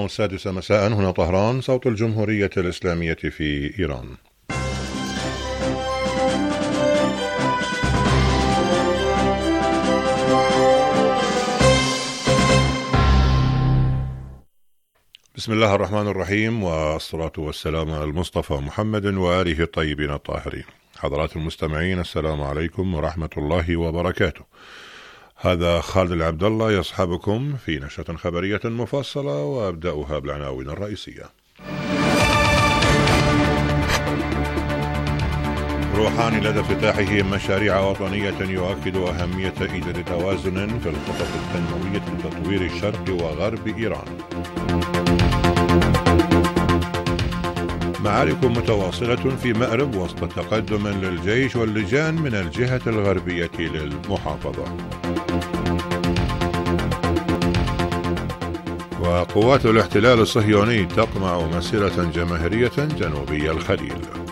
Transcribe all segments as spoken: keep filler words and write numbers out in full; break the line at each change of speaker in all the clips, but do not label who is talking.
السادسة مساء هنا طهران، صوت الجمهورية الإسلامية في إيران. بسم الله الرحمن الرحيم، والصلاة والسلام على المصطفى محمد وآله الطيبين الطاهرين. حضرات المستمعين، السلام عليكم ورحمة الله وبركاته. هذا خالد العبد الله يصحبكم في نشرة خبرية مفصلة، وأبدأها بالعناوين الرئيسية. روحاني لدى افتتاحه مشاريع وطنية يؤكد أهمية إيجاد توازن في الخطط التنموية لتطوير الشرق وغرب إيران. معارك متواصلة في مأرب وسط تقدم للجيش واللجان من الجهة الغربية للمحافظة. وقوات الاحتلال الصهيوني تقمع مسيرة جماهيرية جنوبي الخليل.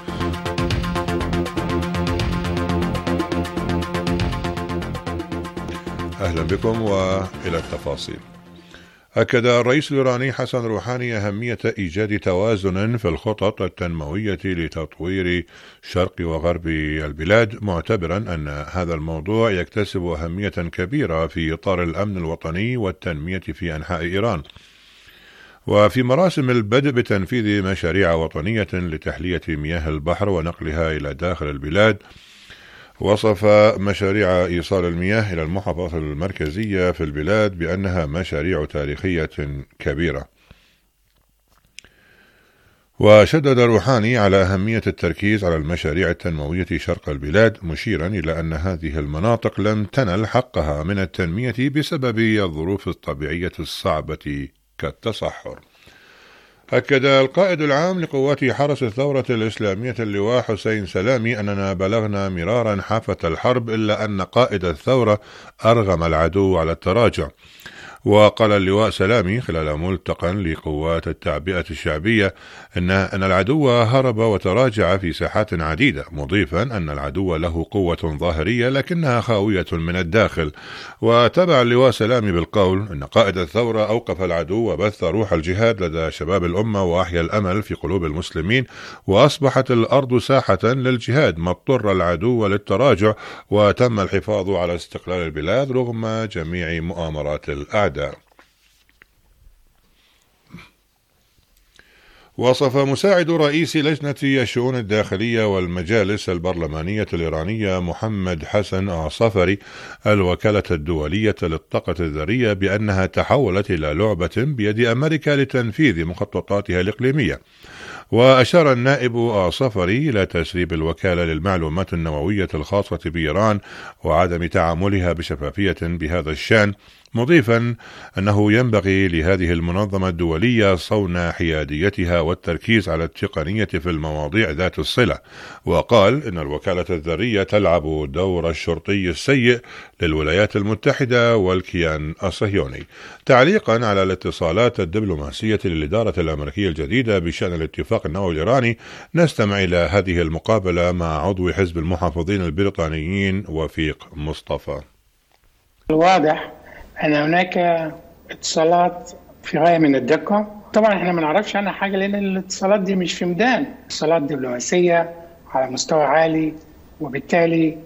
أهلا بكم وإلى التفاصيل. أكد الرئيس الإيراني حسن روحاني أهمية إيجاد توازن في الخطط التنموية لتطوير شرق وغرب البلاد، معتبرا أن هذا الموضوع يكتسب أهمية كبيرة في إطار الأمن الوطني والتنمية في أنحاء إيران. وفي مراسم البدء بتنفيذ مشاريع وطنية لتحلية مياه البحر ونقلها إلى داخل البلاد، وصف مشاريع إيصال المياه إلى المحافظة المركزية في البلاد بأنها مشاريع تاريخية كبيرة. وشدد روحاني على أهمية التركيز على المشاريع التنموية شرق البلاد، مشيرا إلى أن هذه المناطق لم تنل حقها من التنمية بسبب الظروف الطبيعية الصعبة كالتصحر. أكد القائد العام لقوات حرس الثورة الإسلامية اللواء حسين سلامي أننا بلغنا مرارا حافة الحرب، إلا أن قائد الثورة أرغم العدو على التراجع. وقال اللواء سلامي خلال ملتقى لقوات التعبئة الشعبية إن أن العدو هرب وتراجع في ساحات عديدة، مضيفا أن العدو له قوة ظاهرية لكنها خاوية من الداخل. وتبع اللواء سلامي بالقول أن قائد الثورة أوقف العدو وبث روح الجهاد لدى شباب الأمة وأحيا الأمل في قلوب المسلمين، وأصبحت الأرض ساحة للجهاد ما اضطر العدو للتراجع، وتم الحفاظ على استقلال البلاد رغم جميع مؤامرات الأعداء. وصف مساعد رئيس لجنة الشؤون الداخلية والمجالس البرلمانية الإيرانية محمد حسن عصفري الوكالة الدولية للطاقة الذرية بأنها تحولت إلى لعبة بيد أمريكا لتنفيذ مخططاتها الإقليمية. وأشار النائب عصفري إلى تسريب الوكالة للمعلومات النووية الخاصة بإيران وعدم تعاملها بشفافية بهذا الشأن، مضيفا أنه ينبغي لهذه المنظمة الدولية صون حياديتها والتركيز على التقنية في المواضيع ذات الصلة. وقال إن الوكالة الذرية تلعب دور الشرطي السيء للولايات المتحدة والكيان الصهيوني. تعليقا على الاتصالات الدبلوماسية للإدارة الأمريكية الجديدة بشأن الاتفاق النووي الإيراني، نستمع إلى هذه المقابلة مع عضو حزب المحافظين البريطانيين وفيق مصطفى.
الواضح أن هناك اتصالات في غاية من الدقة. طبعا احنا ما نعرفش عنها حاجة لأن الاتصالات دي مش في ميدان، اتصالات دبلوماسية على مستوى عالي، وبالتالي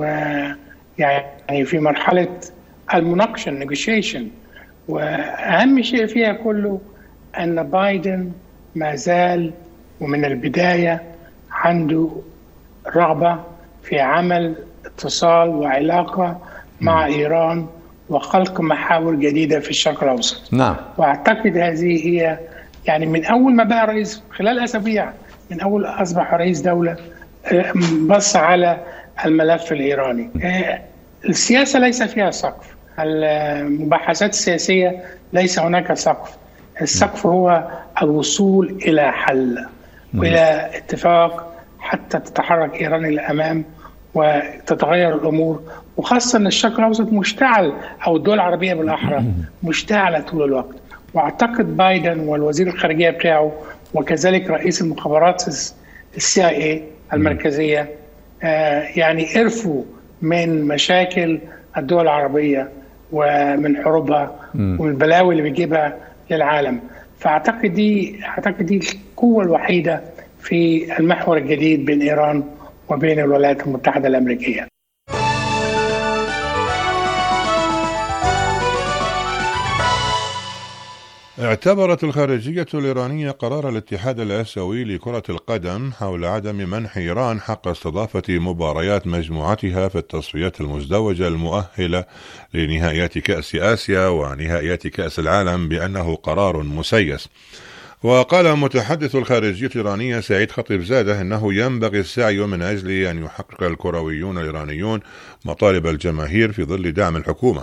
ويعني في مرحلة المناقشة النيغوشيشن. وأهم شيء فيها كله أن بايدن ما زال ومن البداية عنده رغبة في عمل اتصال وعلاقة مع إيران وخلق محاور جديدة في الشرق الأوسط.
نعم.
وأعتقد هذه هي يعني من أول ما بقى رئيس، خلال أسابيع من أول أصبح رئيس دولة، بص على الملف الإيراني. السياسة ليس فيها سقف، المباحثات السياسية ليس هناك سقف. السقف هو الوصول إلى حل وإلى اتفاق حتى تتحرك إيران إلى الأمام وتتغير الأمور، وخاصة أن الشرق الأوسط مشتعل، أو الدول العربية بالأحرى مشتعلة طول الوقت. وأعتقد بايدن والوزير الخارجية بتاعه وكذلك رئيس المخابرات السي آي إيه المركزية يعني عرفوا من مشاكل الدول العربية ومن حروبها ومن البلاوي اللي بيجيبها للعالم. فاعتقد دي اعتقد دي القوه الوحيده في المحور الجديد بين ايران وبين الولايات المتحده الامريكيه.
اعتبرت الخارجية الإيرانية قرار الاتحاد الآسيوي لكرة القدم حول عدم منح إيران حق استضافة مباريات مجموعتها في التصفيات المزدوجة المؤهلة لنهائيات كأس آسيا ونهائيات كأس العالم بأنه قرار مسيس. وقال متحدث الخارجية الإيرانية سعيد خطيبزادة أنه ينبغي السعي من أجل أن يحقق الكرويون الإيرانيون مطالب الجماهير في ظل دعم الحكومة.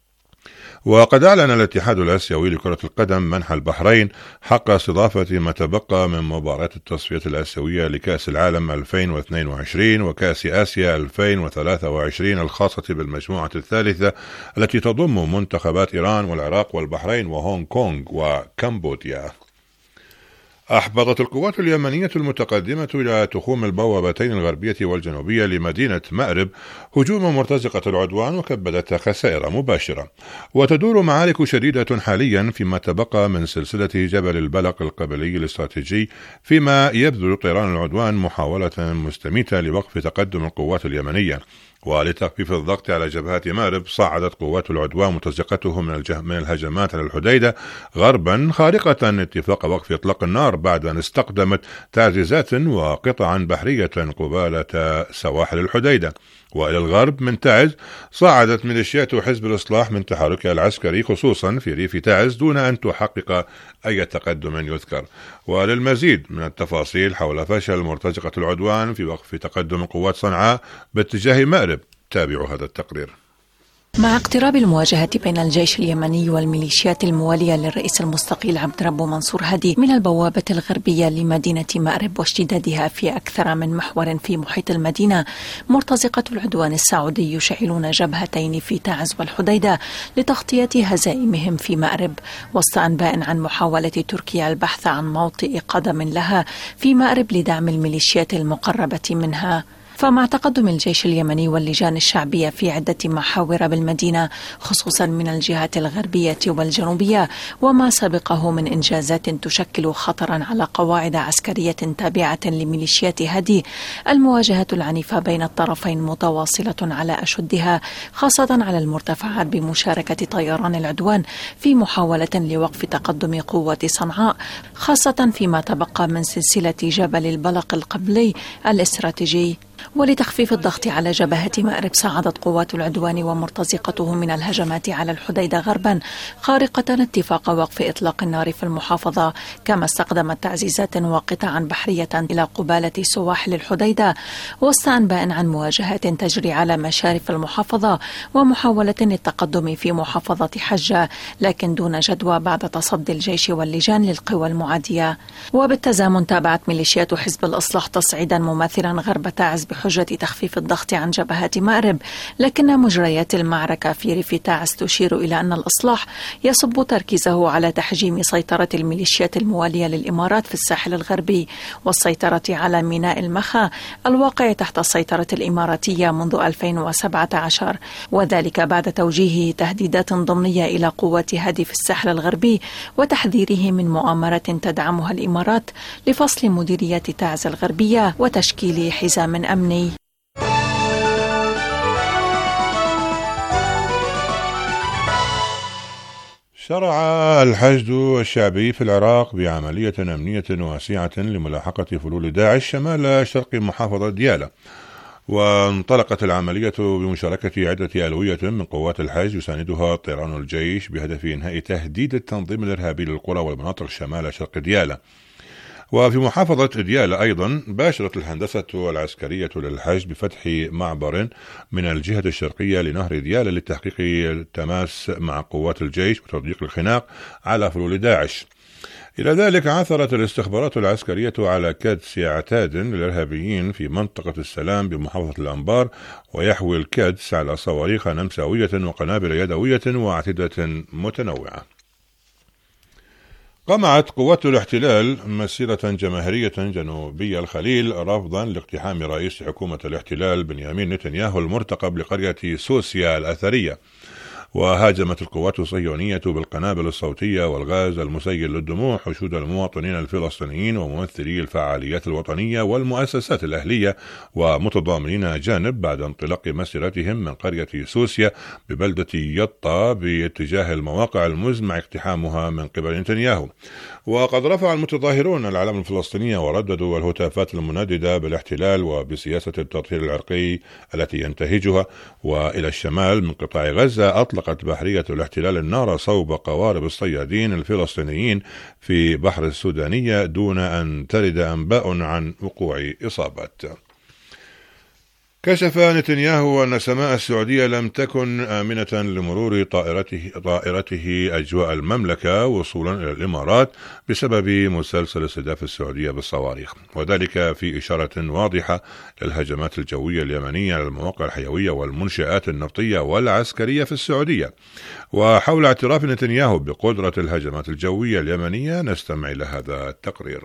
وقد أعلن الاتحاد الآسيوي لكرة القدم منح البحرين حق استضافة ما تبقى من مباريات التصفيات الآسيوية لكأس العالم ألفين واثنين وعشرين وكأس آسيا ألفين وثلاثة وعشرين الخاصة بالمجموعة الثالثة التي تضم منتخبات إيران والعراق والبحرين وهونغ كونغ وكمبوديا. أحبطت القوات اليمنية المتقدمة إلى تخوم البوابتين الغربية والجنوبية لمدينة مأرب هجوم مرتزقة العدوان وكبدتها خسائر مباشرة. وتدور معارك شديدة حاليا فيما تبقى من سلسلة جبل البلق القبلي الاستراتيجي، فيما يبذل طيران العدوان محاولة مستميتة لوقف تقدم القوات اليمنية. ولتخفيف الضغط على جبهات مأرب صعدت قوات العدوان مرتزقته من, من الهجمات على الحديدة غربا، خارقة اتفاق وقف إطلاق النار بعد أن استقدمت تعزيزات وقطعا بحرية قبالة سواحل الحديدة. وإلى الغرب من تعز صعدت ميليشيات حزب الإصلاح من تحركها العسكري خصوصا في ريف تعز دون أن تحقق أي تقدم يذكر. وللمزيد من التفاصيل حول فشل مرتزقة العدوان في وقف تقدم قوات صنعاء باتجاه مأرب تابعوا هذا التقرير.
مع اقتراب المواجهة بين الجيش اليمني والميليشيات الموالية للرئيس المستقيل عبد ربه منصور هادي من البوابة الغربية لمدينة مأرب واشتدادها في أكثر من محور في محيط المدينة، مرتزقة العدوان السعودي يشعلون جبهتين في تعز والحديدة لتغطية هزائمهم في مأرب، وسط أنباء عن محاولة تركيا البحث عن موطئ قدم لها في مأرب لدعم الميليشيات المقربة منها. فمع تقدم الجيش اليمني واللجان الشعبية في عدة محاور بالمدينة خصوصا من الجهات الغربية والجنوبية وما سبقه من إنجازات تشكل خطرا على قواعد عسكرية تابعة لميليشيات هادي، المواجهة العنيفة بين الطرفين متواصلة على أشدها، خاصة على المرتفعات بمشاركة طيران العدوان في محاولة لوقف تقدم قوة صنعاء، خاصة فيما تبقى من سلسلة جبل البلق القبلي الاستراتيجي. ولتخفيف الضغط على جبهة مأرب صعدت قوات العدوان ومرتزقته من الهجمات على الحديدة غربا، خارقة اتفاق وقف إطلاق النار في المحافظة، كما استخدمت تعزيزات وقطعا بحرية إلى قبالة سواحل الحديدة، وسط أنباء عن مواجهات تجري على مشارف المحافظة ومحاولة للتقدم في محافظة حجة، لكن دون جدوى بعد تصدي الجيش واللجان للقوى المعادية. وبالتزامن تابعت ميليشيات حزب الإصلاح تصعيدا مماثلا غرب تعز بحجة تخفيف الضغط عن جبهات مأرب، لكن مجريات المعركة في ريف تعز تشير إلى أن الإصلاح يصب تركيزه على تحجيم سيطرة الميليشيات الموالية للإمارات في الساحل الغربي والسيطرة على ميناء المخا الواقع تحت السيطرة الإماراتية منذ ألفين وسبعة عشر، وذلك بعد توجيهه تهديدات ضمنية إلى قوة هادي في الساحل الغربي وتحذيره من مؤامرة تدعمها الإمارات لفصل مديرية تعز الغربية وتشكيل حزام أمني.
شرع الحشد الشعبي في العراق بعملية أمنية واسعة لملاحقة فلول داعش شمال شرق محافظة ديالى، وانطلقت العملية بمشاركة عدة ألوية من قوات الحشد يساندها طيران الجيش بهدف إنهاء تهديد التنظيم الإرهابي للقرى والمناطق شمال شرق ديالى. وفي محافظة ديالى أيضا باشرت الهندسة العسكرية للحشد بفتح معبر من الجهة الشرقية لنهر ديالى لتحقيق التماس مع قوات الجيش وتضييق الخناق على فلول داعش. إلى ذلك عثرت الاستخبارات العسكرية على كدس اعتاد للإرهابيين في منطقة السلام بمحافظة الأنبار، ويحوي الكدس على صواريخ نمساوية وقنابل يدوية وأعتدة متنوعة. قمعت قوات الاحتلال مسيرة جماهيرية جنوبي الخليل رفضا لاقتحام رئيس حكومة الاحتلال بنيامين نتنياهو المرتقب لقرية سوسيا الأثرية. وهاجمت القوات الصهيونية بالقنابل الصوتية والغاز المسيل للدموع حشود المواطنين الفلسطينيين وممثلي الفعاليات الوطنية والمؤسسات الأهلية ومتضامنين جانب بعد انطلاق مسيرتهم من قرية سوسيا ببلدة يطا باتجاه المواقع المزمع اقتحامها من قبل نتنياهو. وقد رفع المتظاهرون العلم الفلسطينية ورددوا الهتافات المنددة بالاحتلال وبسياسة التطهير العرقي التي ينتهجها. وإلى الشمال من قطاع غزة أطلقت بحرية الاحتلال النار صوب قوارب الصيادين الفلسطينيين في بحر السودانية دون أن ترد أنباء عن وقوع إصابات. كشف نتنياهو أن سماء السعودية لم تكن آمنة لمرور طائرته, طائرته أجواء المملكة وصولا إلى الإمارات بسبب مسلسل استهداف السعودية بالصواريخ، وذلك في إشارة واضحة للهجمات الجوية اليمنية على المواقع الحيوية والمنشآت النفطية والعسكرية في السعودية. وحول اعتراف نتنياهو بقدرة الهجمات الجوية اليمنية نستمع إلى هذا التقرير.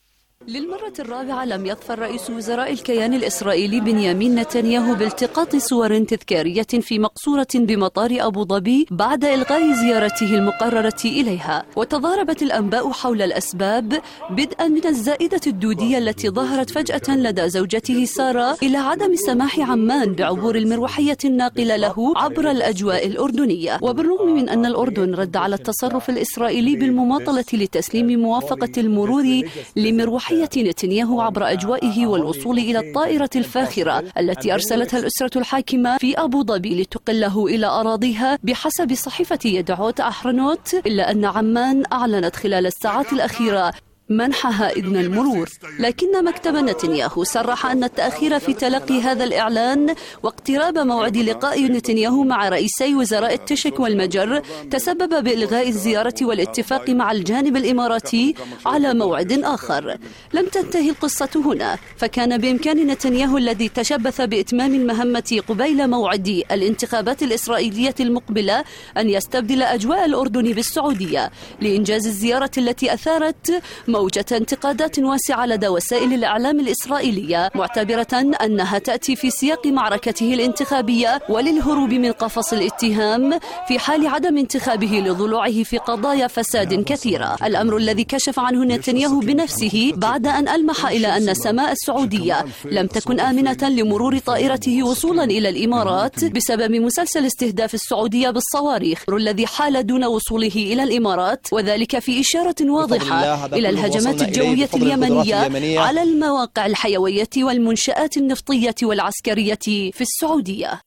للمرة الرابعة لم يظفر رئيس وزراء الكيان الإسرائيلي بنيامين نتنياهو بالتقاط صور تذكارية في مقصورة بمطار أبو ظبي بعد إلغاء زيارته المقررة إليها. وتضاربت الأنباء حول الأسباب، بدءا من الزائدة الدودية التي ظهرت فجأة لدى زوجته سارة إلى عدم سماح عمان بعبور المروحية الناقلة له عبر الأجواء الأردنية. وبالرغم من أن الأردن رد على التصرف الإسرائيلي بالمماطلة لتسليم موافقة المرور لمروحية نتنياهو عبر أجوائه والوصول إلى الطائرة الفاخرة التي أرسلتها الأسرة الحاكمة في أبو ظبي لتقله إلى أراضيها بحسب صحيفة يدعوت أحرنوت، إلا أن عمان أعلنت خلال الساعات الأخيرة منحها إذن المرور. لكن مكتب نتنياهو صرح أن التأخير في تلقي هذا الإعلان واقتراب موعد لقاء نتنياهو مع رئيسي وزراء التشك والمجر تسبب بإلغاء الزيارة والاتفاق مع الجانب الإماراتي على موعد آخر. لم تنتهي القصة هنا، فكان بإمكان نتنياهو الذي تشبث بإتمام المهمة قبيل موعد الانتخابات الإسرائيلية المقبلة أن يستبدل أجواء الأردن بالسعودية لإنجاز الزيارة التي أثارت موجة انتقادات واسعة لدى وسائل الإعلام الإسرائيلية، معتبرة أنها تأتي في سياق معركته الانتخابية وللهروب من قفص الاتهام في حال عدم انتخابه لضلوعه في قضايا فساد كثيرة. الأمر الذي كشف عنه نتنياهو بنفسه بعد أن ألمح إلى أن السماء السعودية لم تكن آمنة لمرور طائرته وصولا إلى الإمارات بسبب مسلسل استهداف السعودية بالصواريخ الذي حال دون وصوله إلى الإمارات، وذلك في إشارة واضحة إلى الهجمات الجوية اليمنية على المواقع الحيوية والمنشآت النفطية والعسكرية في السعودية.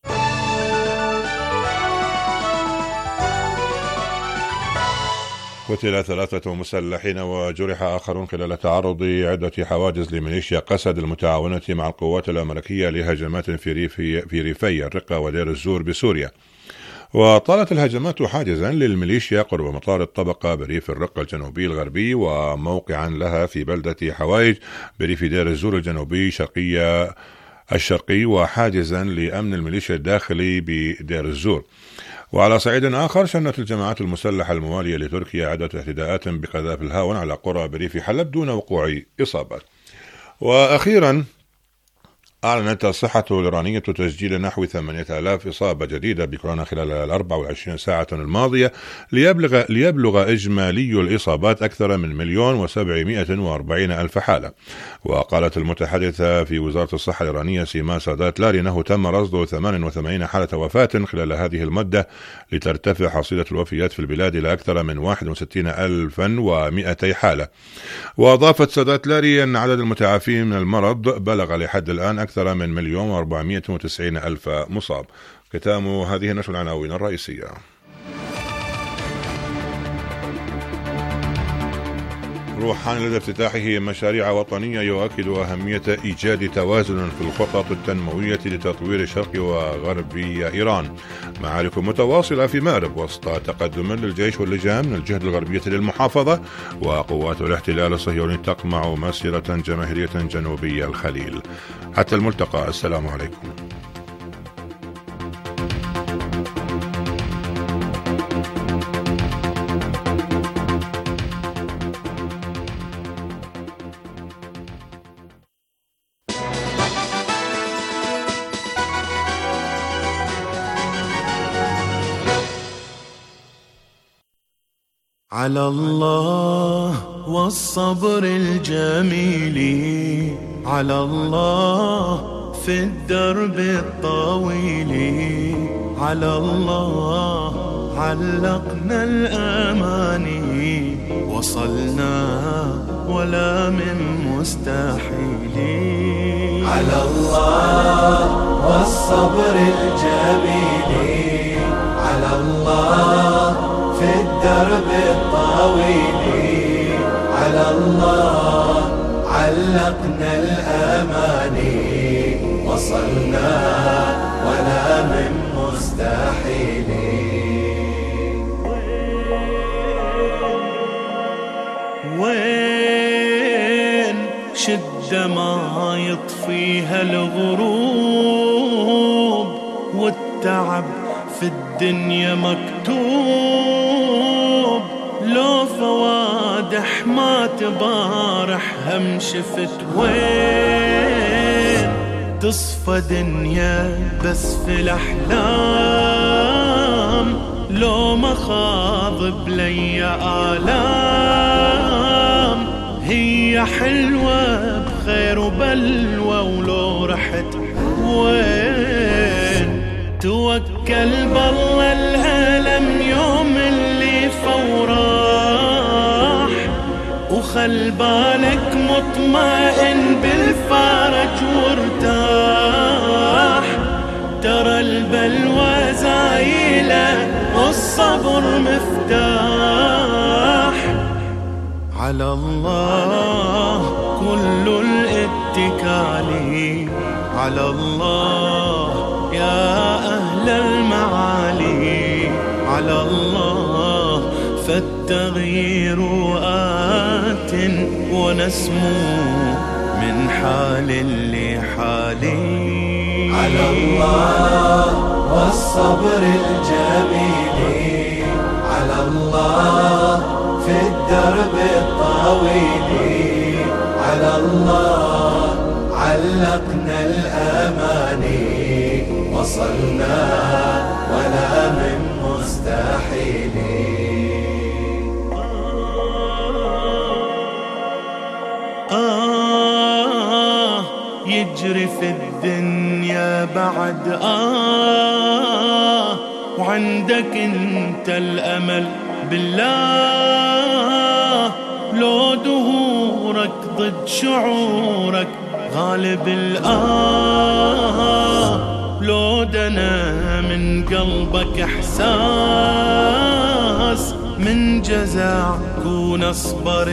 قتل ثلاثة مسلحين وجرح آخرون خلال تعرض عدة حواجز لميليشيا قسد المتعاونة مع القوات الأمريكية لهجمات في ريفي في ريفي الرقة ودير الزور بسوريا. وطالت الهجمات حاجزا للميليشيا قرب مطار الطبقة بريف الرقة الجنوبي الغربي وموقعا لها في بلدة حوايج بريف دير الزور الجنوبي شرقية الشرقي وحاجزا لأمن الميليشيا الداخلي بدير الزور. وعلى صعيد آخر شنت الجماعات المسلحة الموالية لتركيا عدة اعتداءات بقذائف الهاون على قرى بريف حلب دون وقوع إصابات. وأخيرا أعلنت الصحة الإيرانية تسجيل نحو ثمانية آلاف إصابة جديدة بكورونا خلال الأربع والعشرين ساعة الماضية ليبلغ, ليبلغ إجمالي الإصابات أكثر من مليون وسبعمائة وأربعين ألف حالة. وقالت المتحدثة في وزارة الصحة الإيرانية سيما سادات لاري أنه تم رصد ثمانية وثمانين حالة وفاة خلال هذه المدة لترتفع حصيلة الوفيات في البلاد إلى أكثر من واحد وستين ألفا ومائتي حالة. وأضافت سادات لاري أن عدد المتعافين من المرض بلغ لحد الآن أكثر من مليون وأربعمائة وتسعين ألف مصاب. ختام هذه نشر العناوين الرئيسية. روحاني لدى افتتاحه مشاريع وطنية يؤكد أهمية إيجاد توازن في الخطط التنموية لتطوير شرق وغرب إيران. معارك متواصلة في مأرب وسط تقدم للجيش واللجان من الجهة الغربية للمحافظة، وقوات الاحتلال الصهيوني تقمع مسيرة جماهيرية جنوبي الخليل. حتى الملتقى، السلام عليكم.
على الله والصبر الجميل، على الله في الدرب الطويل، على الله علقنا الأماني، وصلنا ولا من مستحيل.
على الله والصبر الجميل، على الله في الدرب الطويل، على الله علقنا الأماني، وصلنا ولا من مستحيل.
وين شدة ما يطفيها الغروب، والتعب في الدنيا مكتوب، لو فوادح ما تبارح هم شفت. وين تصفى دنيا بس في الأحلام، لو مخاض بلي آلام، هي حلوة بخير وبلوى ولو رحت. وين توكل بالله الألم يوم اللي فوراح، وخل بالك مطمئن بالفرج وارتاح، ترى البلوى زايلة والصبر مفتاح. على الله كل الاتكال، على الله يا أهل المعالي، على الله فالتغيير آت ونسمو من حال لحال.
على الله والصبر الجميل، على الله في الدرب الطويل، على الله علقنا الأماني، وصلنا ولا من مستحيل.
آه يجري في الدنيا بعد آه، وعندك انت الأمل بالله، لو دهورك ضد شعورك غالب الآه، لو دنا من قلبك إحساس من جزع كون أصبر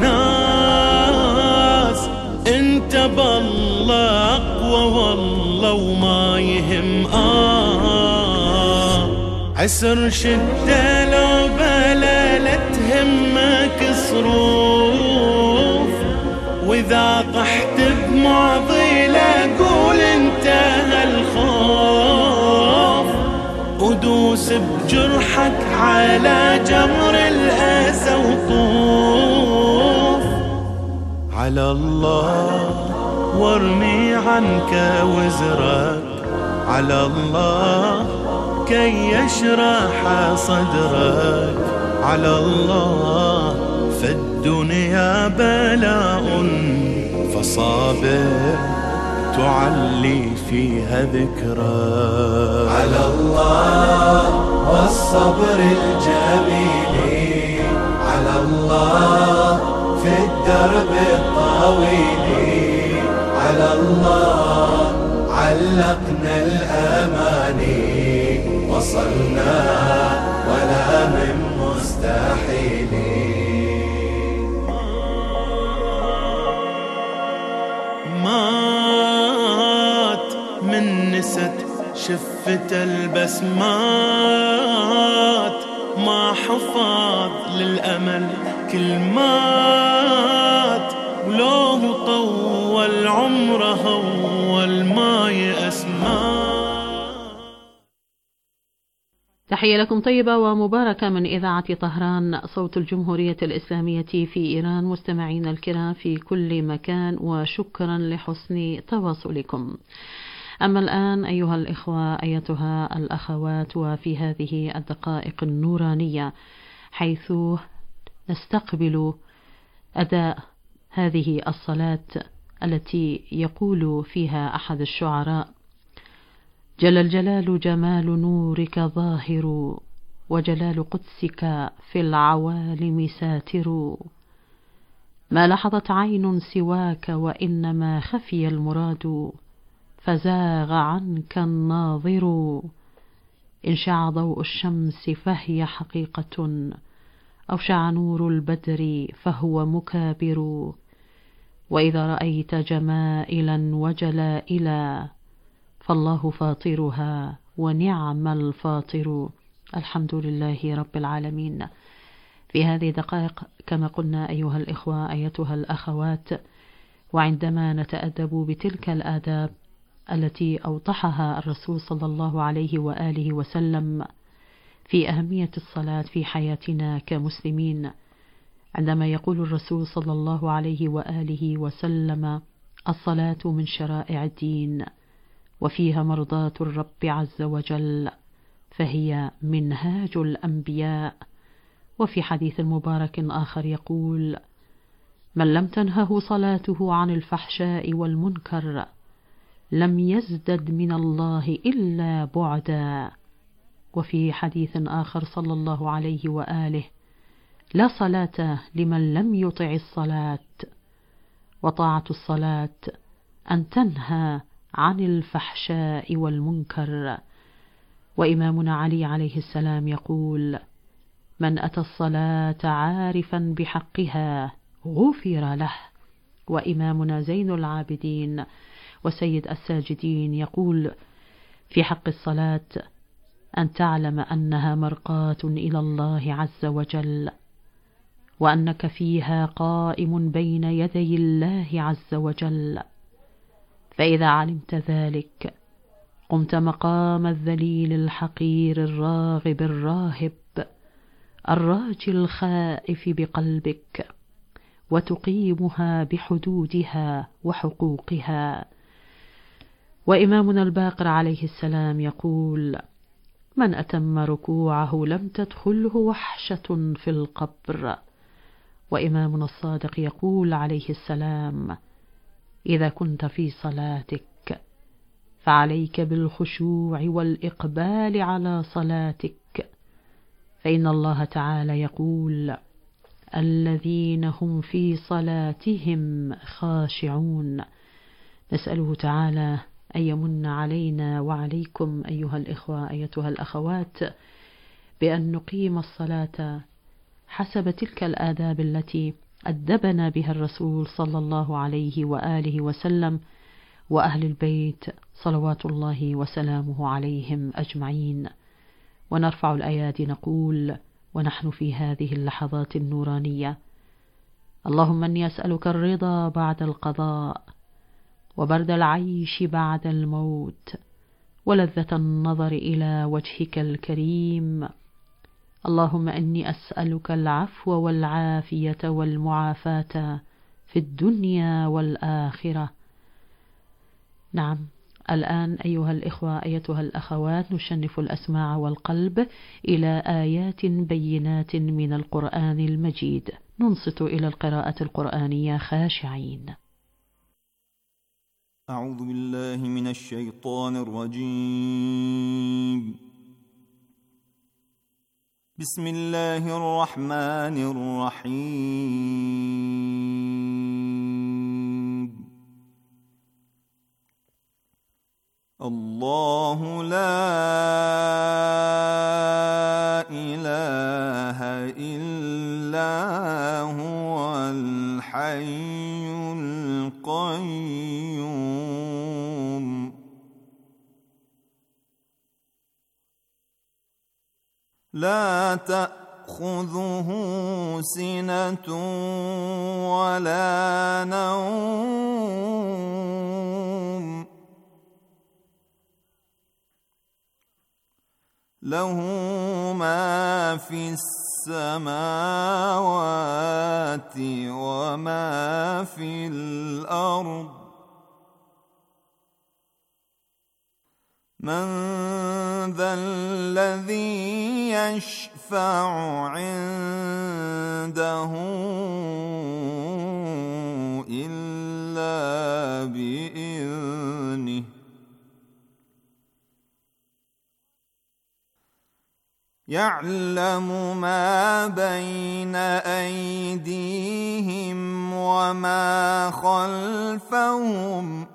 الناس. انت بالله أقوى والله وما يهم آه، عسر شدة لو بلا لا تهمك صروف، وإذا طحت بمعضلة قول انتهى الخوف، ودوس بجرحك على جمر الأسى وطوف. على الله وارمي عنك وزرك، على الله كي يشرح صدرك، على الله فالدنيا بلاء فصابر تعلي فيها ذكرى.
على الله والصبر الجميل، على الله في الدرب الطويل، على الله علقنا الأماني، وصلنا ولا من مستحيل.
مات من نست شفت البسمات، ما حفاظ للأمل كل مات، ولو طول عمره والما يأسمات.
تحية لكم طيبة ومباركة من إذاعة طهران صوت الجمهورية الإسلامية في إيران. مستمعين الكرام في كل مكان، وشكرا لحسن تواصلكم. أما الآن أيها الإخوة أيتها الأخوات، وفي هذه الدقائق النورانية حيث نستقبل أداء هذه الصلاة التي يقول فيها أحد الشعراء: جل الجلال جمال نورك ظاهر، وجلال قدسك في العوالم ساتر، ما لحظت عين سواك وإنما خفي المراد، فزاغ عنك الناظر، إن شع ضوء الشمس فهي حقيقة، أو شع نور البدر فهو مكابر، وإذا رأيت جمائلا وجلائلا فالله فاطرها ونعم الفاطر. الحمد لله رب العالمين. في هذه الدقائق كما قلنا أيها الإخوة أيتها الأخوات، وعندما نتأدب بتلك الآداب التي أوضحها الرسول صلى الله عليه وآله وسلم في أهمية الصلاة في حياتنا كمسلمين، عندما يقول الرسول صلى الله عليه وآله وسلم: الصلاة من شرائع الدين وفيها مرضاة الرب عز وجل، فهي منهاج الأنبياء. وفي حديث مبارك آخر يقول: من لم تنهه صلاته عن الفحشاء والمنكر لم يزدد من الله إلا بعدا. وفي حديث آخر صلى الله عليه وآله: لا صلاة لمن لم يطع الصلاة. وطاعة الصلاة أن تنهى عن الفحشاء والمنكر. وإمامنا علي عليه السلام يقول: من أتى الصلاة عارفا بحقها غفر له. وإمامنا زين العابدين وسيد الساجدين يقول في حق الصلاة: أن تعلم أنها مرقاة إلى الله عز وجل، وأنك فيها قائم بين يدي الله عز وجل، فإذا علمت ذلك قمت مقام الذليل الحقير الراغب الراهب الراجي الخائف بقلبك، وتقيمها بحدودها وحقوقها. وإمامنا الباقر عليه السلام يقول: من أتم ركوعه لم تدخله وحشة في القبر. وإمامنا الصادق يقول عليه السلام: إذا كنت في صلاتك فعليك بالخشوع والإقبال على صلاتك، فإن الله تعالى يقول: الذين هم في صلاتهم خاشعون. نسأله تعالى أن يمن علينا وعليكم أيها الإخوة أيتها الأخوات بأن نقيم الصلاة حسب تلك الآداب التي أدبنا بها الرسول صلى الله عليه وآله وسلم وأهل البيت صلوات الله وسلامه عليهم أجمعين. ونرفع الأيادي نقول ونحن في هذه اللحظات النورانية: اللهم إني أسألك الرضا بعد القضاء، وبرد العيش بعد الموت، ولذة النظر إلى وجهك الكريم. اللهم إني أسألك العفو والعافية والمعافاة في الدنيا والآخرة. نعم، الآن أيها الإخوة أيتها الأخوات نشنف الأسماع والقلب إلى آيات بينات من القرآن المجيد، ننصت إلى القراءة القرآنية خاشعين.
أعوذ بالله من الشيطان الرجيم. بسم الله الرحمن الرحيم. الله لا إله إلا هو الحي القيوم لا تأخذه سنة ولا نوم له ما في السماوات وما في الأرض من ذا الذي يشفع عنده عنده إلا بإذنه يعلم ما بين أيديهم وما خلفهم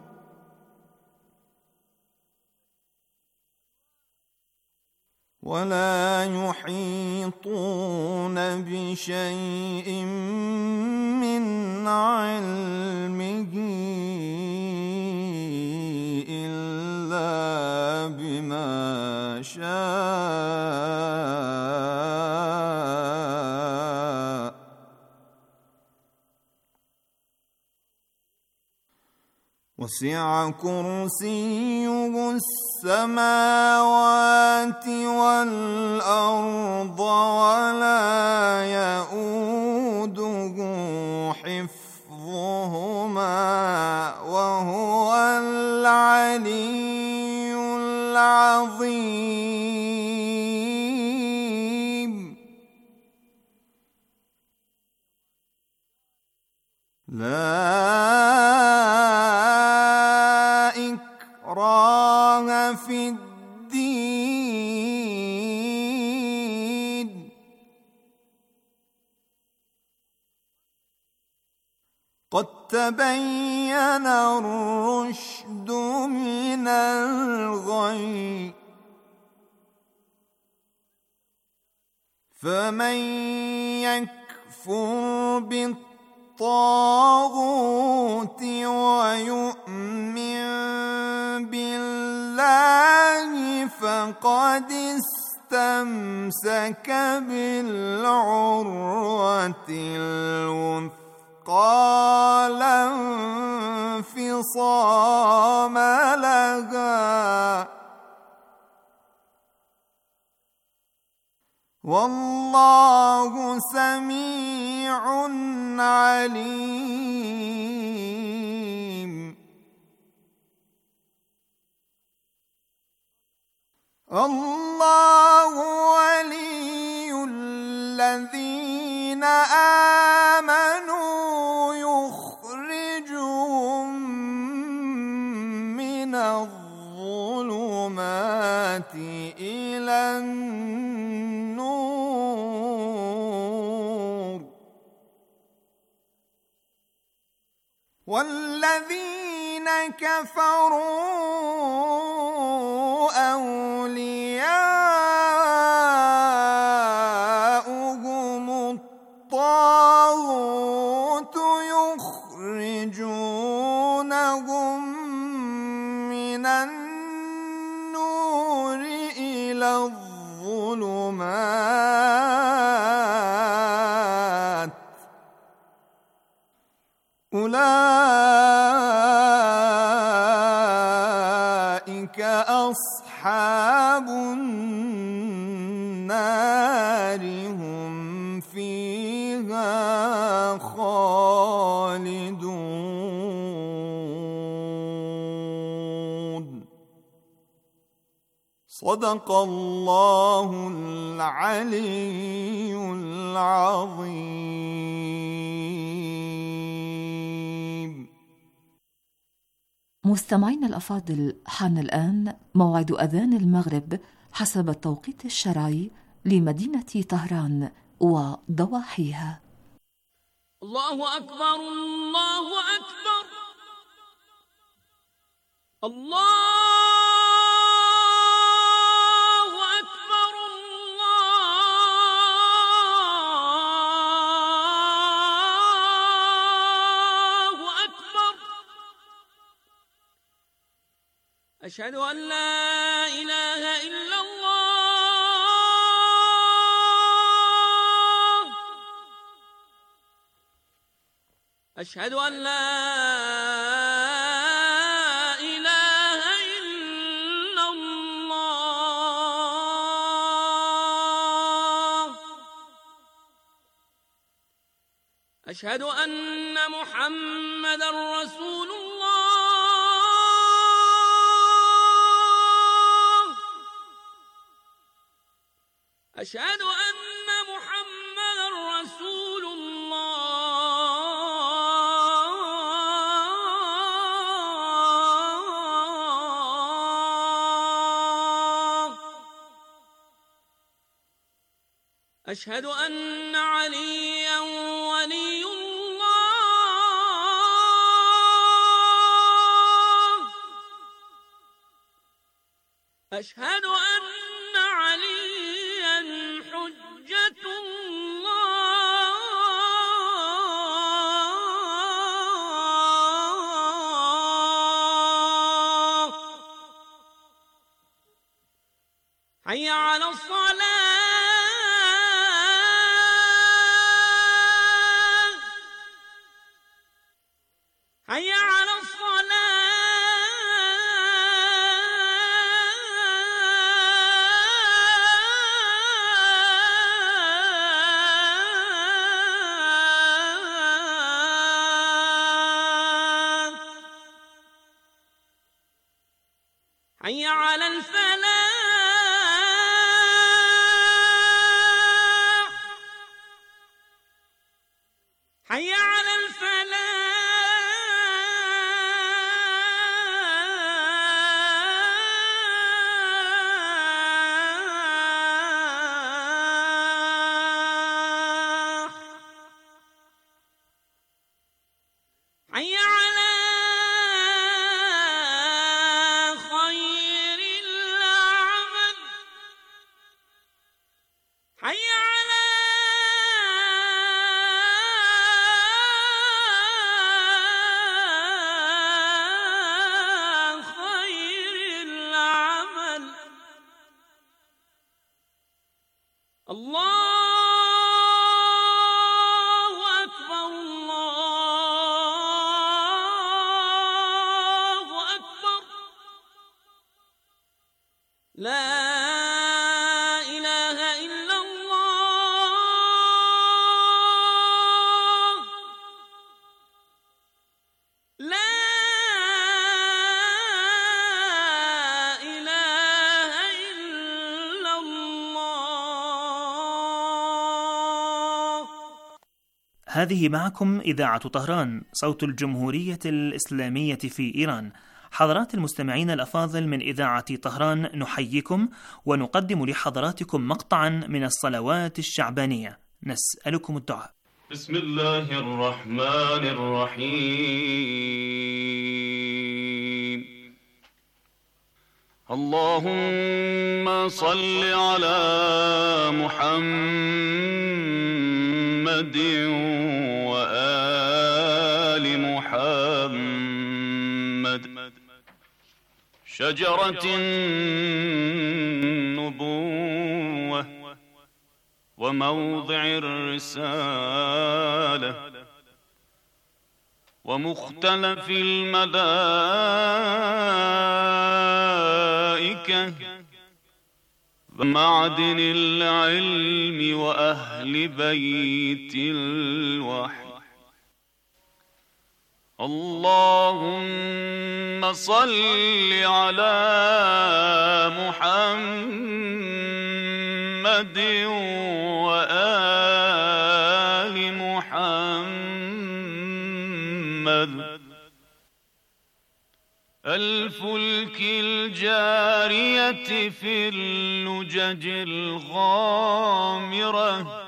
ولا يحيطون بشيء من علمه إلا بما شاء وسع كرسيه السماوات والأرض ولا يؤوده حفظهما وهو العلي العظيم لا إكراه في الدين قد تبين الرشد من الغي فمن يكفر بالطاغوت ويؤمن بالله فقد استمسك بالعروة الوثقى لا انفصام لها والله سميع عليم الله ولي الذين آمنوا يخرجهم من الظلمات إلى النور والذين كفروا أولياؤهم الطاغوت يخرجونهم من النور إلى الظلمات أولئك أصحاب النار هم فيها خالدون صدق الله العلي العظيم.
مستمعين الأفاضل، حان الآن موعد أذان المغرب حسب التوقيت الشرعي لمدينة طهران وضواحيها.
الله أكبر الله أكبر الله أشهد أن لا إله إلا الله أشهد أن لا إله إلا الله أشهد أن محمدًا رسول الله أشهد أن محمدًا رسول أشهد أن عليا ولي الله. أشهد أن عليا حجة الله. حي على الصلاة. حي على الصلاة. حي على الفلاح. حي على الفلاح. حي على خير العمل. حي على خير العمل. الله أكبر. الله أكبر. لا إله إلا الله. لا إله إلا الله.
هذه معكم إذاعة طهران صوت الجمهورية الإسلامية في إيران. حضرات المستمعين الأفاضل من إذاعة طهران نحييكم ونقدم لحضراتكم مقطعا من الصلوات الشعبانية. نسألكم الدعاء.
بسم الله الرحمن الرحيم. اللهم صل على محمد وآل محمد. شجرة النبوة وموضع الرسالة ومختلف الملائكة ومعدن العلم وأهل بيت الوحي. اللهم صل على محمد وآل محمد. الفلك الجارية في اللجج الغامرة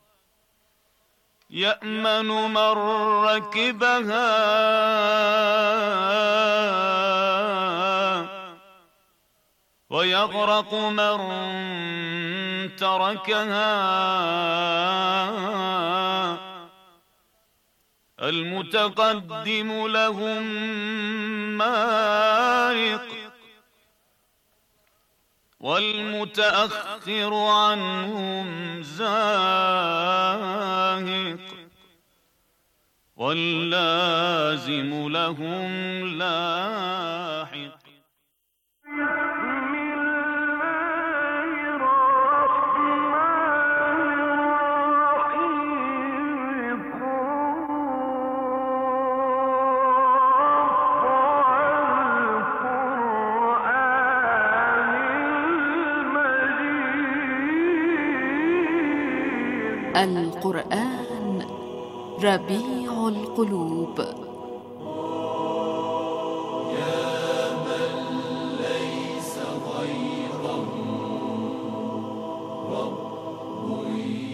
يأمن من ركبها ويغرق من تركها. المتقدم لهم مارق والمتأخر عنهم زاهق واللازم لهم لاحق.
القرآن ربيع القلوب.
يا من ليس غيره رب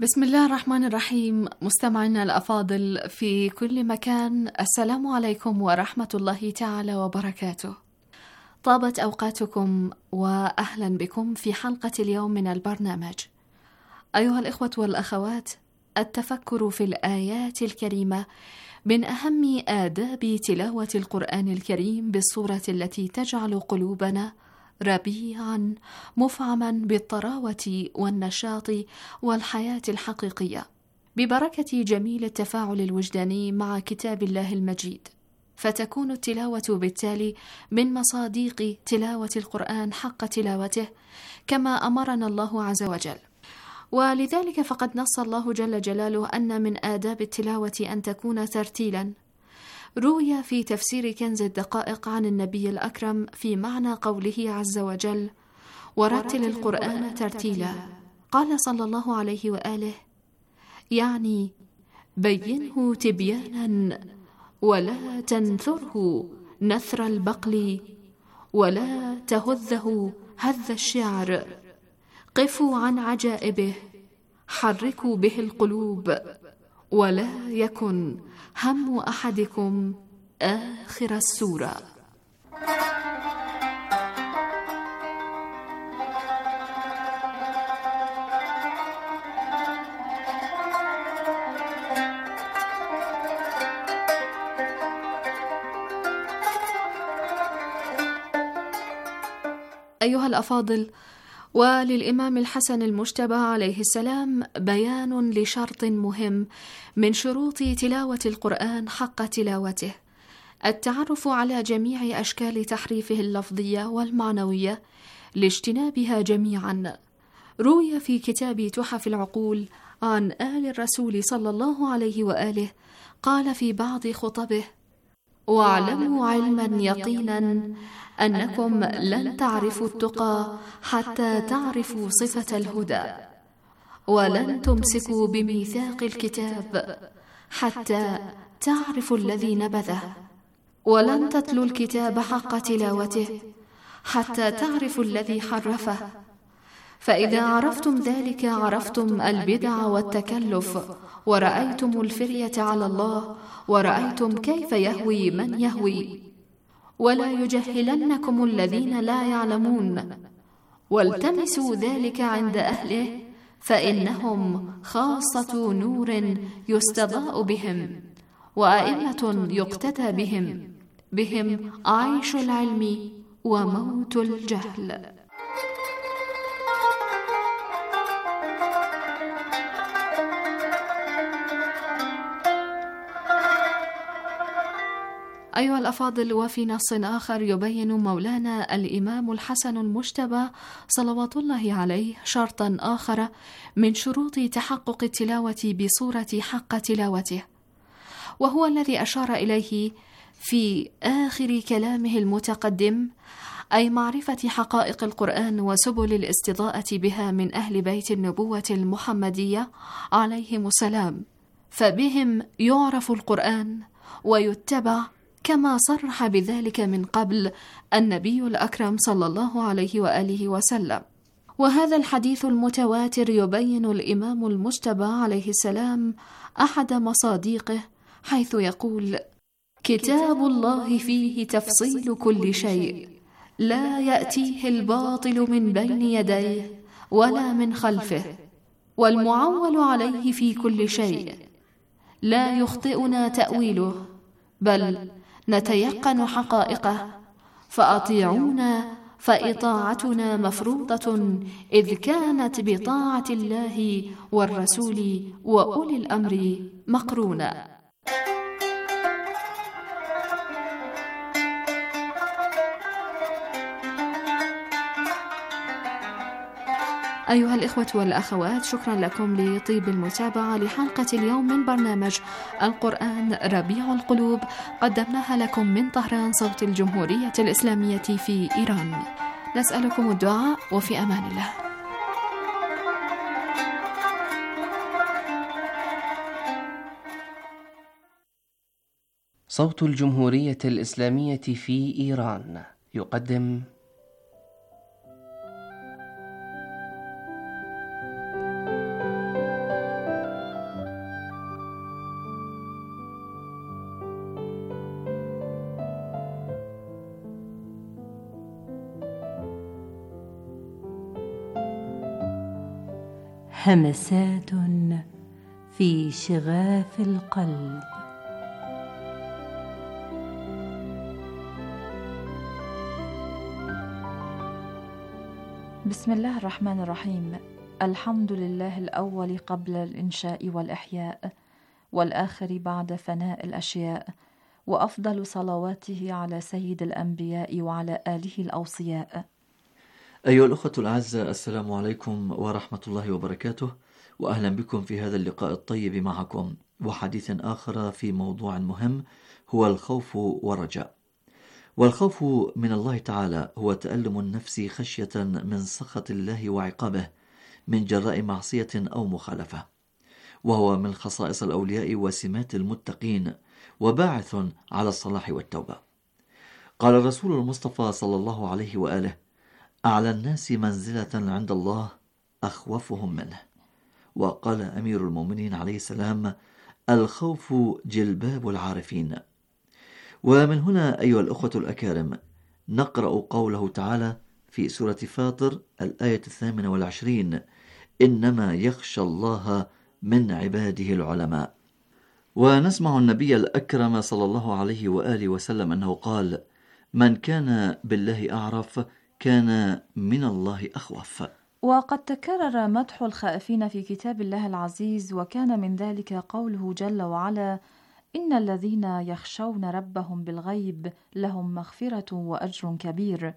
بسم الله الرحمن الرحيم. مستمعينا الأفاضل في كل مكان، السلام عليكم ورحمة الله تعالى وبركاته. طابت أوقاتكم وأهلا بكم في حلقة اليوم من البرنامج. أيها الإخوة والأخوات، التفكر في الآيات الكريمة من أهم آداب تلاوة القرآن الكريم بالصورة التي تجعل قلوبنا ربيعا مفعما بالطراوة والنشاط والحياة الحقيقية، ببركة جميل التفاعل الوجداني مع كتاب الله المجيد، فتكون التلاوة بالتالي من مصاديق تلاوة القرآن حق تلاوته كما أمرنا الله عز وجل. ولذلك فقد نص الله جل جلاله أن من آداب التلاوة أن تكون ترتيلا. روي في تفسير كنز الدقائق عن النبي الأكرم في معنى قوله عز وجل: ورتل القرآن ترتيلا. قال صلى الله عليه وآله: يعني بينه تبيانا ولا تنثره نثر البقل ولا تهذه هذ الشعر، قفوا عن عجائبه حركوا به القلوب، ولا يكن هم أحدكم آخر السورة. أيها الأفاضل، وللإمام الحسن المجتبى عليه السلام بيان لشرط مهم من شروط تلاوة القرآن حق تلاوته: التعرف على جميع أشكال تحريفه اللفظية والمعنوية لاجتنابها جميعا. روي في كتاب تحف العقول عن آل الرسول صلى الله عليه وآله قال في بعض خطبه: واعلموا علما يقينا أنكم لن تعرفوا التقى حتى تعرفوا صفة الهدى، ولن تمسكوا بميثاق الكتاب حتى تعرفوا الذي نبذه، ولن تتلوا الكتاب حق تلاوته حتى تعرفوا الذي حرفه. فإذا عرفتم ذلك عرفتم البدع والتكلف، ورأيتم الفرية على الله، ورأيتم كيف يهوي من يهوي. ولا يجهلنكم الذين لا يعلمون، والتمسوا ذلك عند أهله، فإنهم خاصة نور يستضاء بهم، وأئمة يقتدى بهم، بهم عيش العلم وموت الجهل. أيها الأفاضل، وفي نص آخر يبين مولانا الإمام الحسن المجتبى صلوات الله عليه شرطا آخر من شروط تحقق التلاوة بصورة حق تلاوته، وهو الذي أشار إليه في آخر كلامه المتقدم، أي معرفة حقائق القرآن وسبل الاستضاءة بها من أهل بيت النبوة المحمدية عليهم السلام، فبهم يعرف القرآن ويتبع، كما صرح بذلك من قبل النبي الأكرم صلى الله عليه وآله وسلم. وهذا الحديث المتواتر يبين الإمام المجتبى عليه السلام أحد مصاديقه، حيث يقول: كتاب الله فيه تفصيل كل شيء، لا يأتيه الباطل من بين يديه ولا من خلفه، والمعول عليه في كل شيء، لا يخطئنا تأويله، بل نتيقن حقائقه، فأطيعونا فإطاعتنا مفروضة، إذ كانت بطاعة الله والرسول وأولي الأمر مقرونا. أيها الإخوة والأخوات، شكرا لكم لطيب المتابعة لحلقة اليوم من برنامج القرآن ربيع القلوب، قدمناها لكم من طهران صوت الجمهورية الإسلامية في إيران. نسألكم الدعاء، وفي أمان الله.
صوت الجمهورية الإسلامية في إيران يقدم
همسات في شغاف القلب.
بسم الله الرحمن الرحيم. الحمد لله الأول قبل الإنشاء والإحياء، والآخر بعد فناء الأشياء، وأفضل صلواته على سيد الأنبياء وعلى آله الأوصياء.
أيها الأخوة الأعزاء، السلام عليكم ورحمة الله وبركاته، وأهلا بكم في هذا اللقاء الطيب معكم وحديث آخر في موضوع مهم هو الخوف والرجاء. والخوف من الله تعالى هو تألم النفس خشية من سخط الله وعقابه من جراء معصية أو مخالفة، وهو من خصائص الأولياء وسمات المتقين، وباعث على الصلاح والتوبة. قال الرسول المصطفى صلى الله عليه وآله: أعلى الناس منزلة عند الله أخوفهم منه. وقال أمير المؤمنين عليه السلام: الخوف جلباب العارفين. ومن هنا أيها الأخوة الأكارم نقرأ قوله تعالى في سورة فاطر الآية الثامنة والعشرين: إنما يخشى الله من عباده العلماء. ونسمع النبي الأكرم صلى الله عليه وآله وسلم أنه قال: من كان بالله أعرف كان من الله أخوف.
وقد تكرر مدح الخائفين في كتاب الله العزيز، وكان من ذلك قوله جل وعلا: إن الذين يخشون ربهم بالغيب لهم مغفرة وأجر كبير.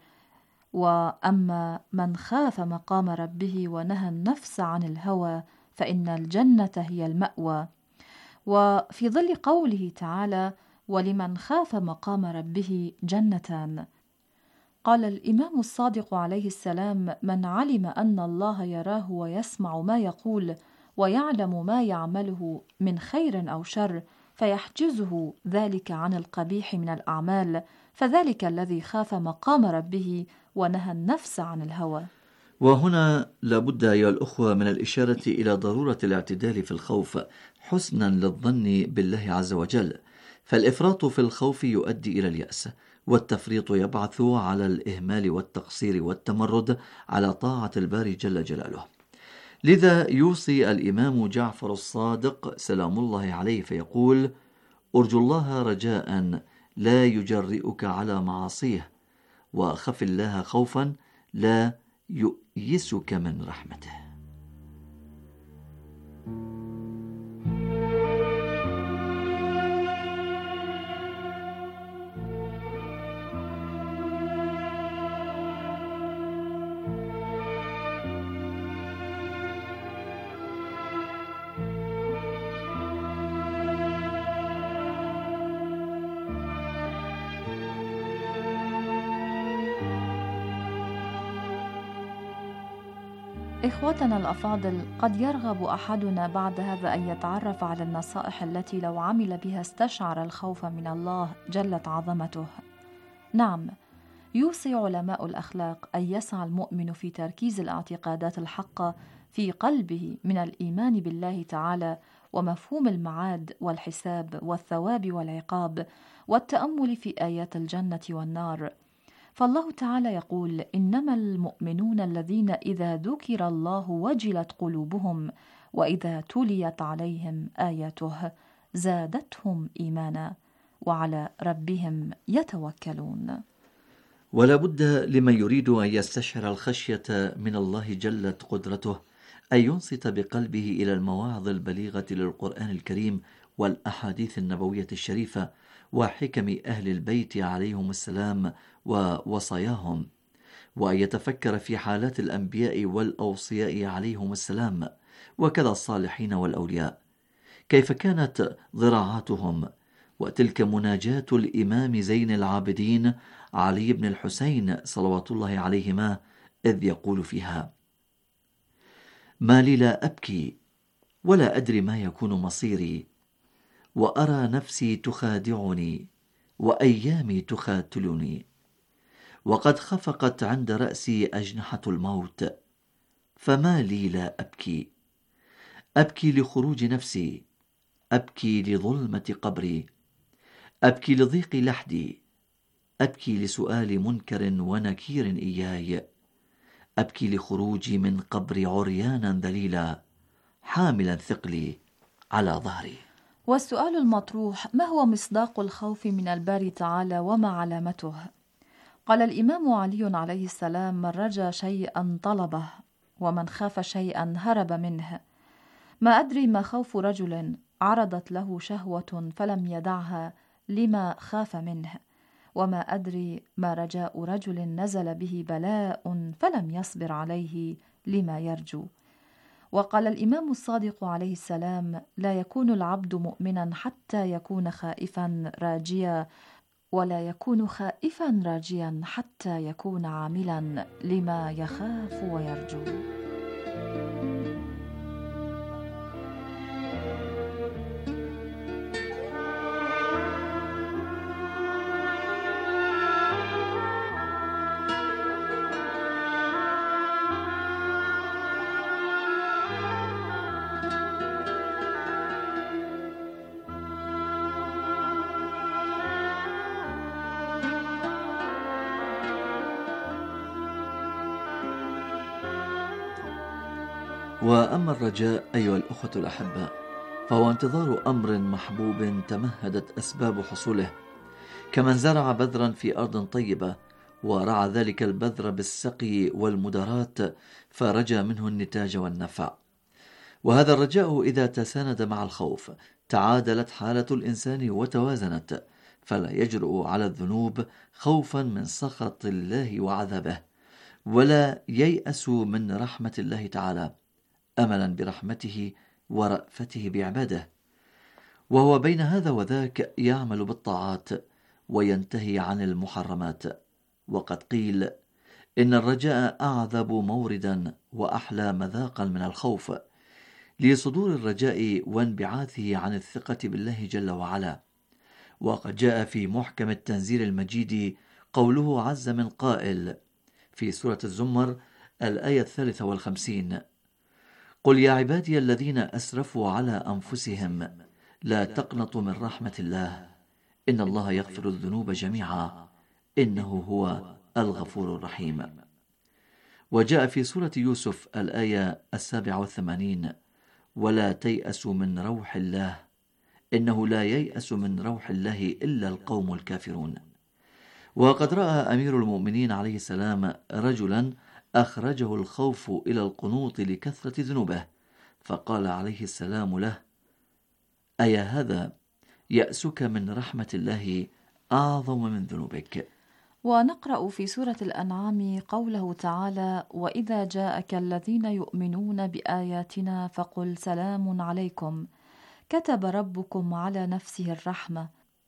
وأما من خاف مقام ربه ونهى النفس عن الهوى فإن الجنة هي المأوى. وفي ظل قوله تعالى: ولمن خاف مقام ربه جنتان. قال الإمام الصادق عليه السلام: من علم أن الله يراه ويسمع ما يقول ويعلم ما يعمله من خير أو شر فيحجزه ذلك عن القبيح من الأعمال، فذلك الذي خاف مقام ربه ونهى النفس عن الهوى.
وهنا لابد أيها الأخوة من الإشارة إلى ضرورة الاعتدال في الخوف حسنا للظن بالله عز وجل، فالإفراط في الخوف يؤدي إلى اليأس، والتفريط يبعث على الإهمال والتقصير والتمرد على طاعة الباري جل جلاله. لذا يوصي الإمام جعفر الصادق سلام الله عليه فيقول: أرجو الله رجاء لا يجرئك على معاصيه، وخف الله خوفا لا يؤيسك من رحمته.
إخوتنا الأفاضل، قد يرغب أحدنا بعد هذا أن يتعرف على النصائح التي لو عمل بها استشعر الخوف من الله جلت عظمته. نعم، يوصي علماء الأخلاق أن يسعى المؤمن في تركيز الاعتقادات الحقة في قلبه من الإيمان بالله تعالى ومفهوم المعاد والحساب والثواب والعقاب، والتأمل في آيات الجنة والنار. فالله تعالى يقول: إنما المؤمنون الذين إذا ذكر الله وجلت قلوبهم وإذا تليت عليهم آياته زادتهم إيمانا وعلى ربهم يتوكلون.
ولا بد لمن يريد أن يستشعر الخشية من الله جلت قدرته أن ينصت بقلبه إلى المواعظ البليغة للقرآن الكريم والأحاديث النبوية الشريفة وحكم أهل البيت عليهم السلام ووصاياهم، وأن يتفكر في حالات الأنبياء والأوصياء عليهم السلام، وكذا الصالحين والأولياء، كيف كانت ضراعاتهم، وتلك مناجاة الإمام زين العابدين علي بن الحسين صلوات الله عليهما إذ يقول فيها: ما لي لا أبكي ولا أدري ما يكون مصيري، وأرى نفسي تخادعني وأيامي تخاتلني، وقد خفقت عند رأسي أجنحة الموت، فما لي لا أبكي. أبكي لخروج نفسي، أبكي لظلمة قبري، أبكي لضيق لحدي، أبكي لسؤال منكر ونكير إياي، أبكي لخروجي من قبري عريانا ذليلا، حاملا ثقلي على ظهري.
والسؤال المطروح: ما هو مصداق الخوف من الباري تعالى وما علامته؟ قال الإمام علي عليه السلام: من رجا شيئا طلبه، ومن خاف شيئا هرب منه. ما أدري ما خوف رجل عرضت له شهوة فلم يدعها لما خاف منه، وما أدري ما رجاء رجل نزل به بلاء فلم يصبر عليه لما يرجو. وقال الإمام الصادق عليه السلام: لا يكون العبد مؤمنا حتى يكون خائفا راجيا، ولا يكون خائفا راجيا حتى يكون عاملا لما يخاف ويرجو.
وأما الرجاء أيها الأخوة الأحباء فهو انتظار أمر محبوب تمهدت أسباب حصوله، كمن زرع بذرا في أرض طيبة ورعى ذلك البذر بالسقي والمدارات فرجى منه النتاج والنفع. وهذا الرجاء إذا تساند مع الخوف تعادلت حالة الإنسان وتوازنت، فلا يجرؤ على الذنوب خوفا من سخط الله وعذابه، ولا ييأس من رحمة الله تعالى أملا برحمته ورأفته بعباده. وهو بين هذا وذاك يعمل بالطاعات وينتهي عن المحرمات. وقد قيل إن الرجاء أعذب موردا وأحلى مذاقا من الخوف، لصدور الرجاء وانبعاثه عن الثقة بالله جل وعلا. وقد جاء في محكم التنزيل المجيد قوله عز من قائل في سورة الزمر الآية الثالثة والخمسين: قل يا عبادي الذين أسرفوا على أنفسهم لا تقنطوا من رحمة الله إن الله يغفر الذنوب جميعا إنه هو الغفور الرحيم. وجاء في سورة يوسف الآية السابعة والثمانين: ولا تيأسوا من روح الله إنه لا ييأس من روح الله إلا القوم الكافرون. وقد رأى أمير المؤمنين عليه السلام رجلا أخرجه الخوف إلى القنوط لكثرة ذنوبه، فقال عليه السلام له: أيا هذا يأسك من رحمة الله أعظم من ذنوبك.
ونقرأ في سورة الأنعام قوله تعالى: وإذا جاءك الذين يؤمنون بآياتنا فقل سلام عليكم كتب ربكم على نفسه الرحمة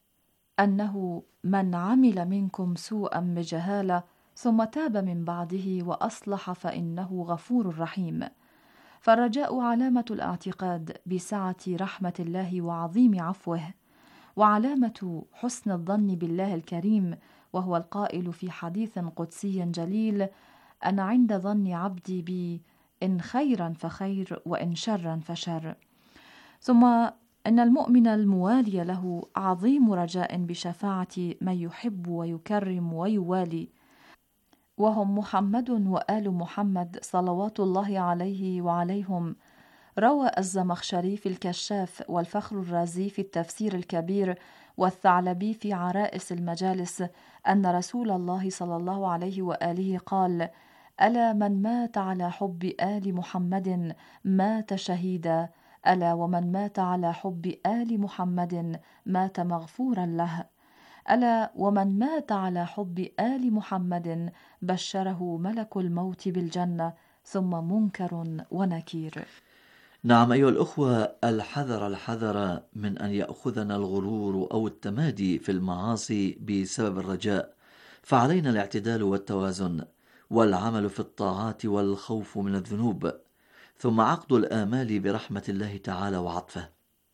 أنه من عمل منكم سوءا بجهالة ثم تاب من بعده وأصلح فإنه غفور رحيم. فالرجاء علامة الاعتقاد بسعة رحمة الله وعظيم عفوه، وعلامة حسن الظن بالله الكريم، وهو القائل في حديث قدسي جليل: أنا عند ظن عبدي بي إن خيرا فخير وإن شرا فشر. ثم أن المؤمن الموالي له عظيم رجاء بشفاعة من يحب ويكرم ويوالي، وهم محمد وآل محمد صلوات الله عليه وعليهم. روى الزمخشري في الكشاف، والفخر الرازي في التفسير الكبير، والثعلبي في عرائس المجالس أن رسول الله صلى الله عليه وآله قال: ألا من مات على حب آل محمد مات شهيدا، ألا ومن مات على حب آل محمد مات مغفورا له، ألا ومن مات على حب آل محمد بشره ملك الموت بالجنة ثم منكر ونكير.
نعم أيها الأخوة، الحذر الحذر من أن يأخذنا الغرور أو التمادي في المعاصي بسبب الرجاء، فعلينا الاعتدال والتوازن والعمل في الطاعات والخوف من الذنوب، ثم عقد الآمال برحمة الله تعالى وعطفه.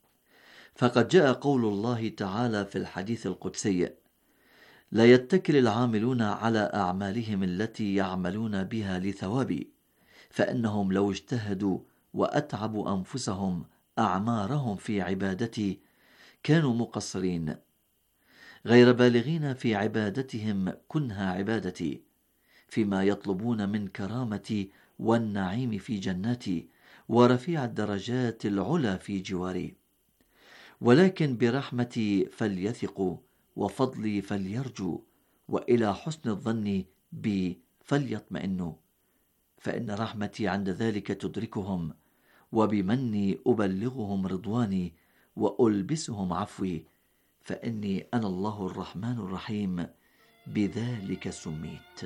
فقد جاء قول الله تعالى في الحديث القدسي: لا يتكل العاملون على أعمالهم التي يعملون بها لثوابي، فإنهم لو اجتهدوا وأتعبوا أنفسهم أعمارهم في عبادتي كانوا مقصرين غير بالغين في عبادتهم كنها عبادتي، فيما يطلبون من كرامتي والنعيم في جناتي ورفيع الدرجات العلى في جواري، ولكن برحمتي فليثقوا، وفضلي فليرجوا، وإلى حسن الظن بي فليطمئنوا، فإن رحمتي عند ذلك تدركهم، وبمني أبلغهم رضواني وألبسهم عفوي، فإني أنا الله الرحمن الرحيم، بذلك سميت.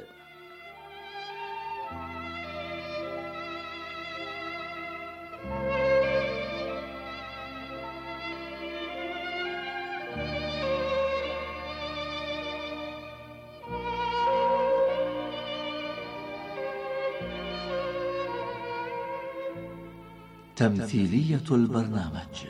تمثيلية البرنامج.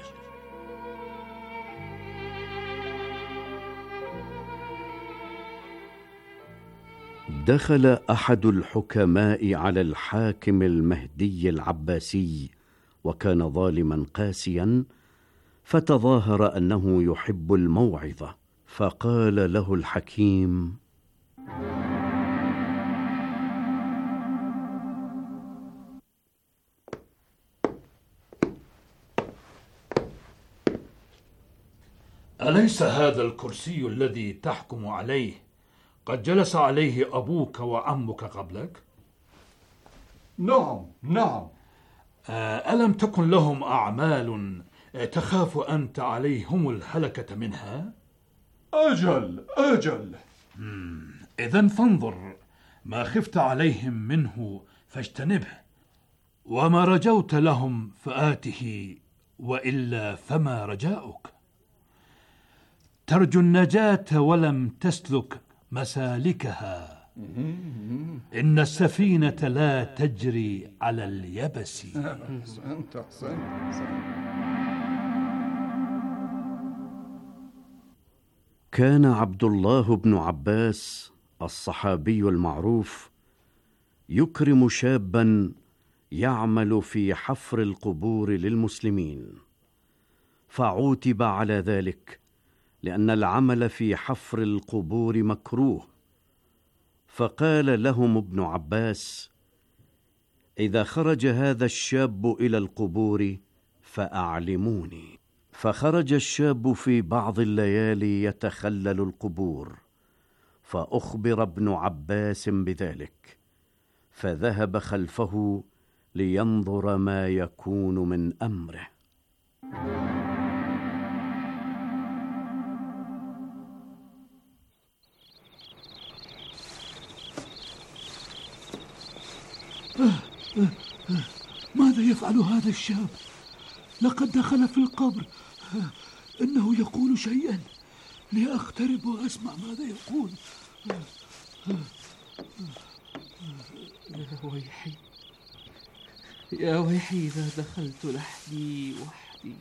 دخل أحد الحكماء على الحاكم المهدي العباسي، وكان ظالما قاسيا، فتظاهر أنه يحب الموعظة، فقال له الحكيم:
أليس هذا الكرسي الذي تحكم عليه قد جلس عليه أبوك وعمك قبلك؟
نعم نعم.
ألم تكن لهم أعمال تخاف أنت عليهم الهلكة منها؟
أجل أجل.
إذن فانظر ما خفت عليهم منه فاجتنبه، وما رجوت لهم فآته، وإلا فما رجاؤك؟ ترجو النجاة ولم تسلك مسالكها، إن السفينة لا تجري على اليبس.
كان عبد الله بن عباس الصحابي المعروف يكرم شابا يعمل في حفر القبور للمسلمين، فعوتب على ذلك لأن العمل في حفر القبور مكروه، فقال لهم ابن عباس: إذا خرج هذا الشاب إلى القبور فأعلموني. فخرج الشاب في بعض الليالي يتخلل القبور، فأخبر ابن عباس بذلك، فذهب خلفه لينظر ما يكون من أمره.
ماذا يفعل هذا الشاب؟ لقد دخل في القبر. إنه يقول شيئا، لأقترب وأسمع ماذا يقول.
يا ويحي يا ويحي إذا دخلت لحدي وحدي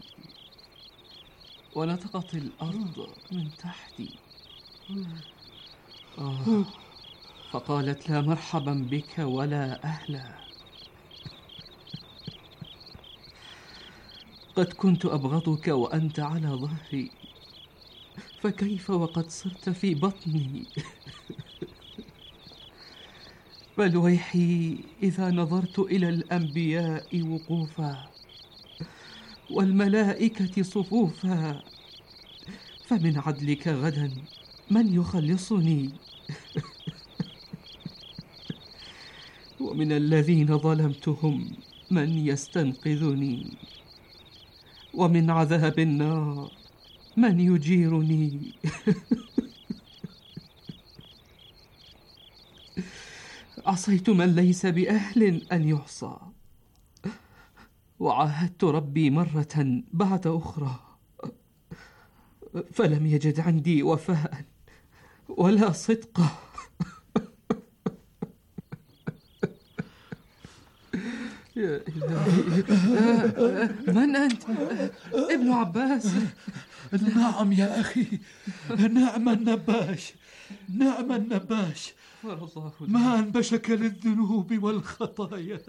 ونطقت الأرض من تحتي. آه فقالت: لا مرحبا بك ولا أهلا. قد كنت أبغضك وأنت على ظهري، فكيف وقد صرت في بطني؟ بل ويحي إذا نظرت إلى الأنبياء وقوفا والملائكة صفوفا، فمن عدلك غدا من يخلصني؟ ومن الذين ظلمتهم من يستنقذني؟ ومن عذاب النار من يجيرني؟ عصيت من ليس بأهل أن يعصى، وعاهدت ربي مرة بعد أخرى، فلم يجد عندي وفاء ولا صدقا. يا إلهي، من أنت؟ ابن عباس؟
نعم يا أخي، نعم النباش، نعم النباش، ما أنبشك للذنوب والخطايا.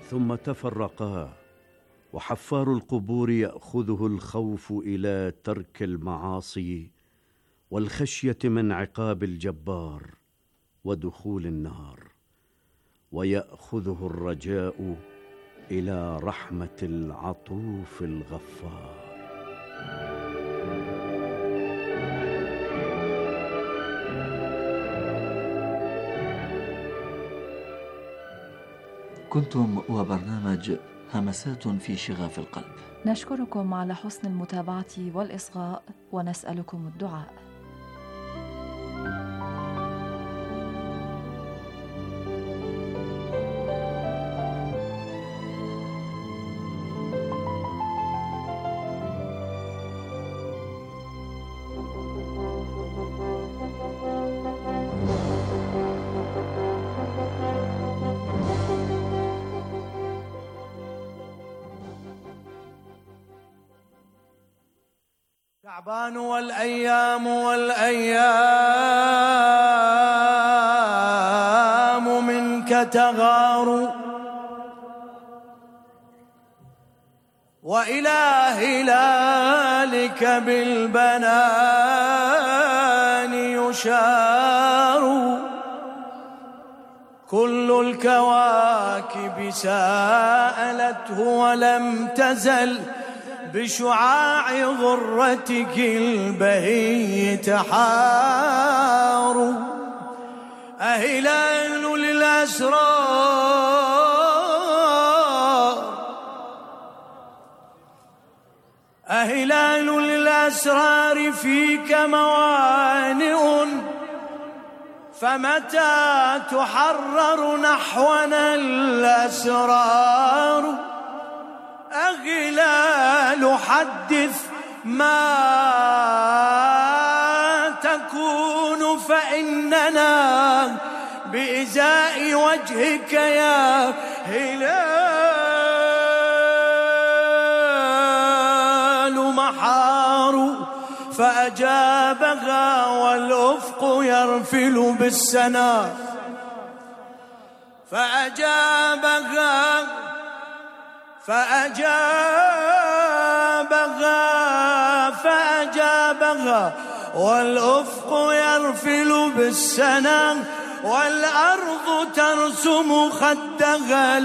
ثم تفرقا، وحفار القبور يأخذه الخوف إلى ترك المعاصي والخشية من عقاب الجبار ودخول النار، ويأخذه الرجاء إلى رحمة العطوف الغفار.
كنتم وبرنامج همسات في شغاف القلب.
نشكركم على حسن المتابعة والإصغاء، ونسألكم الدعاء.
شعبان والأيام والأيام منك تغار، وإلى هلالك بالبنان يشار، كل الكواكب سألته ولم تزل بشعاع غرتك البهي تحار، أهلال للأسرار أهلال للأسرار فيك موانئ، فمتى تحرر نحونا الأسرار، أغلال حدث ما تكون فإننا بإزاء وجهك يا هلال محار، فأجابها والأفق يرفل بالسنا، فأجابها فأجابها فأجابها والأفق يرفل بالسنا، والأرض ترسم خدها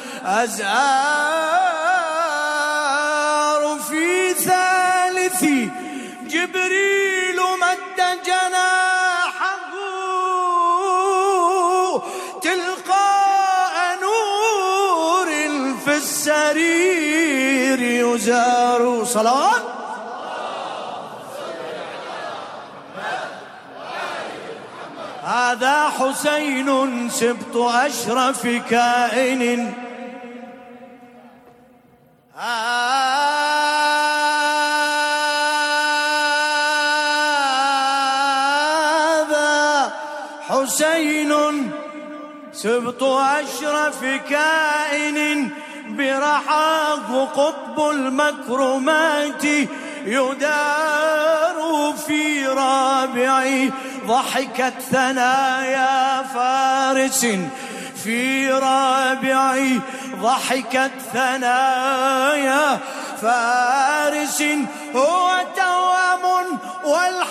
الأزهار، في ثالث جبريل مد جناحه تلقاء نور في السرير يزار. صلوات هذا حسين سبط أشرف كائن، هذا حسين سبط أشرف كائن، برحاه قطب المكرمات يدار، في رابع ضحكت ثنايا فارس، في رابع ضحكت ثنايا فارس، هو توام والحق